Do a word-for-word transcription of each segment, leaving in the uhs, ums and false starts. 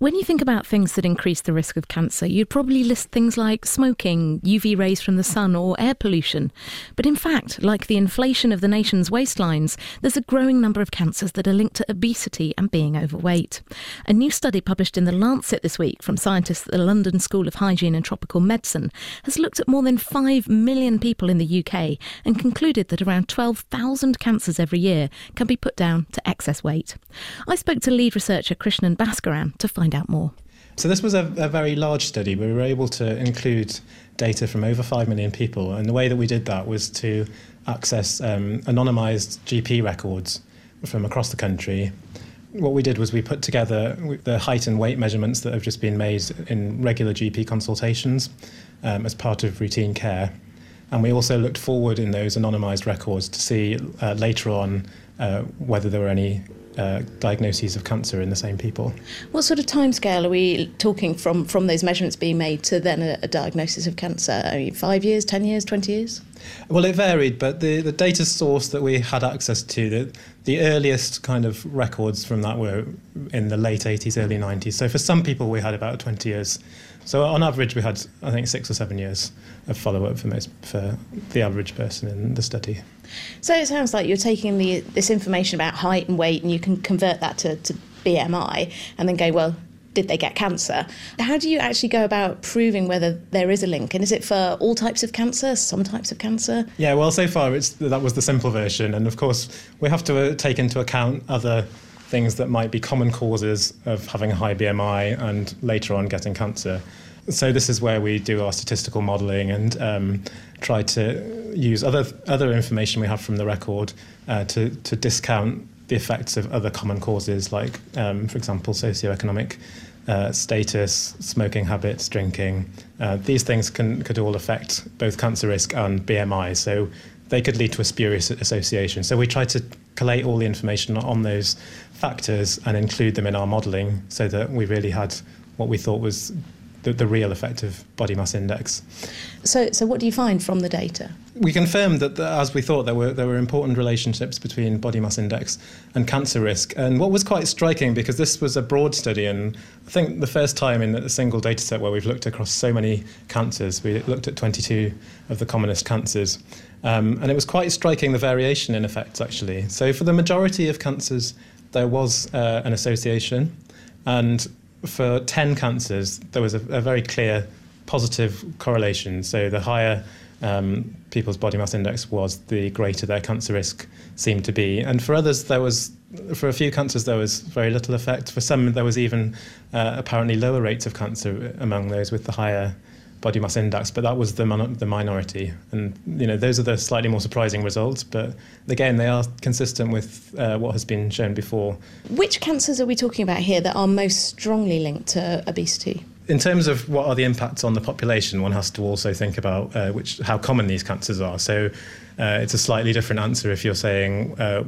When you think about things that increase the risk of cancer, you'd probably list things like smoking, U V rays from the sun or air pollution. But in fact, like the inflation of the nation's waistlines, there's a growing number of cancers that are linked to obesity and being overweight. A new study published in The Lancet this week from scientists at the London School of Hygiene and Tropical Medicine has looked at more than five million people in the U K and concluded that around twelve thousand cancers every year can be put down to excess weight. I spoke to lead researcher Krishnan Bhaskaran to find out more. So this was a, a very large study. We were able to include data from over five million people, and the way that we did that was to access um, anonymised G P records from across the country. What we did was we put together the height and weight measurements that have just been made in regular G P consultations um, as part of routine care. And we also looked forward in those anonymised records to see uh, later on uh, whether there were any Uh, diagnoses of cancer in the same people. What sort of timescale are we talking from, from those measurements being made to then a, a diagnosis of cancer? I mean, five years, ten years, twenty years? Well, it varied, but the, the data source that we had access to, the, the earliest kind of records from that were in the late eighties, early nineties. So for some people, we had about twenty years. So on average, we had, I think, six or seven years of follow-up for most for the average person in the study. So it sounds like you're taking the this information about height and weight, and you can convert that to, to B M I and then go, well, did they get cancer? How do you actually go about proving whether there is a link? And is it for all types of cancer, some types of cancer? Yeah, well, so far it's that was the simple version. And of course, we have to uh, take into account other things that might be common causes of having a high B M I and later on getting cancer. So this is where we do our statistical modelling and um, try to use other other information we have from the record uh, to, to discount the effects of other common causes like, um, for example, socioeconomic uh, status, smoking habits, drinking. Uh, these things can could all affect both cancer risk and B M I, so they could lead to a spurious association. So we try to collate all the information on those factors and include them in our modelling so that we really had what we thought was The, the real effect of body mass index. So, so what do you find from the data? We confirmed that, that, as we thought, there were there were important relationships between body mass index and cancer risk. And what was quite striking, because this was a broad study, and I think the first time in a single data set where we've looked across so many cancers, we looked at twenty-two of the commonest cancers. Um, and it was quite striking, the variation in effects, actually. So for the majority of cancers, there was uh, an association. And for ten cancers, there was a, a very clear positive correlation. So the higher um, people's body mass index was, the greater their cancer risk seemed to be. And for others, there was, for a few cancers, there was very little effect. For some, there was even uh, apparently lower rates of cancer among those with the higher body mass index, but that was the mon- the minority. And you know, those are the slightly more surprising results. But again, they are consistent with uh, what has been shown before. Which cancers are we talking about here that are most strongly linked to obesity? In terms of what are the impacts on the population, one has to also think about uh, which how common these cancers are. So uh, it's a slightly different answer if you're saying uh,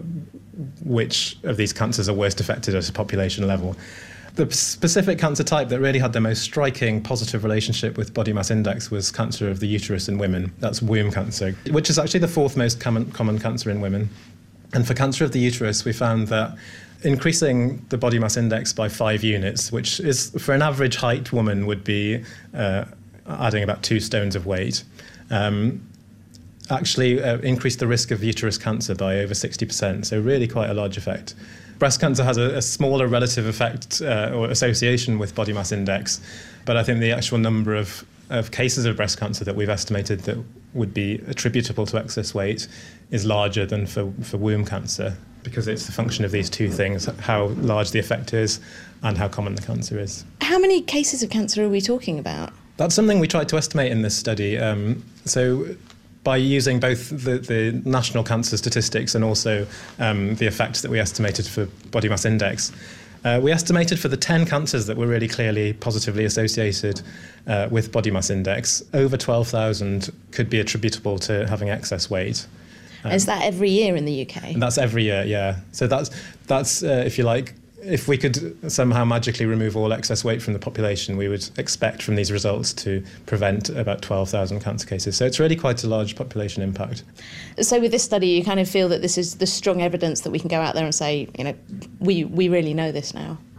which of these cancers are worst affected at a population level. The specific cancer type that really had the most striking positive relationship with body mass index was cancer of the uterus in women. That's womb cancer, which is actually the fourth most common, common cancer in women. And for cancer of the uterus, we found that increasing the body mass index by five units, which is for an average height woman would be uh, adding about two stones of weight, um, actually uh, increased the risk of uterus cancer by over sixty percent. So really quite a large effect. Breast cancer has a, a smaller relative effect uh, or association with body mass index, but I think the actual number of, of cases of breast cancer that we've estimated that would be attributable to excess weight is larger than for, for womb cancer, because it's the function of these two things, how large the effect is and how common the cancer is. How many cases of cancer are we talking about? That's something we tried to estimate in this study. Um, so by using both the, the national cancer statistics and also um, the effects that we estimated for body mass index. Uh, we estimated for the ten cancers that were really clearly positively associated uh, with body mass index, over twelve thousand could be attributable to having excess weight. Um, Is that every year in the U K? And that's every year, yeah. So that's, that's uh, if you like, if we could somehow magically remove all excess weight from the population, we would expect from these results to prevent about twelve thousand cancer cases. So it's really quite a large population impact. So with this study, you kind of feel that this is the strong evidence that we can go out there and say, you know, we, we really know this now?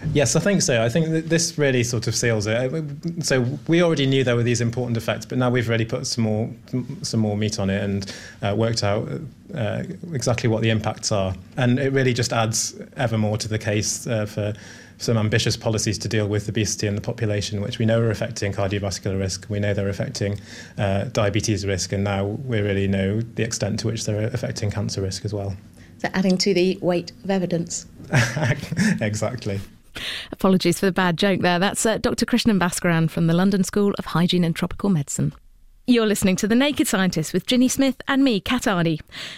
Yes, I think so. I think that this really sort of seals it. So we already knew there were these important effects, but now we've really put some more some more meat on it and uh, worked out uh, exactly what the impacts are. And it really just adds ever more to the case uh, for some ambitious policies to deal with obesity in the population, which we know are affecting cardiovascular risk. We know they're affecting uh, diabetes risk, and now we really know the extent to which they're affecting cancer risk as well. So adding to the weight of evidence. Exactly. Apologies for the bad joke there. That's uh, Doctor Krishnan Bhaskaran from the London School of Hygiene and Tropical Medicine. You're listening to The Naked Scientist with Ginny Smith and me, Kat Arney.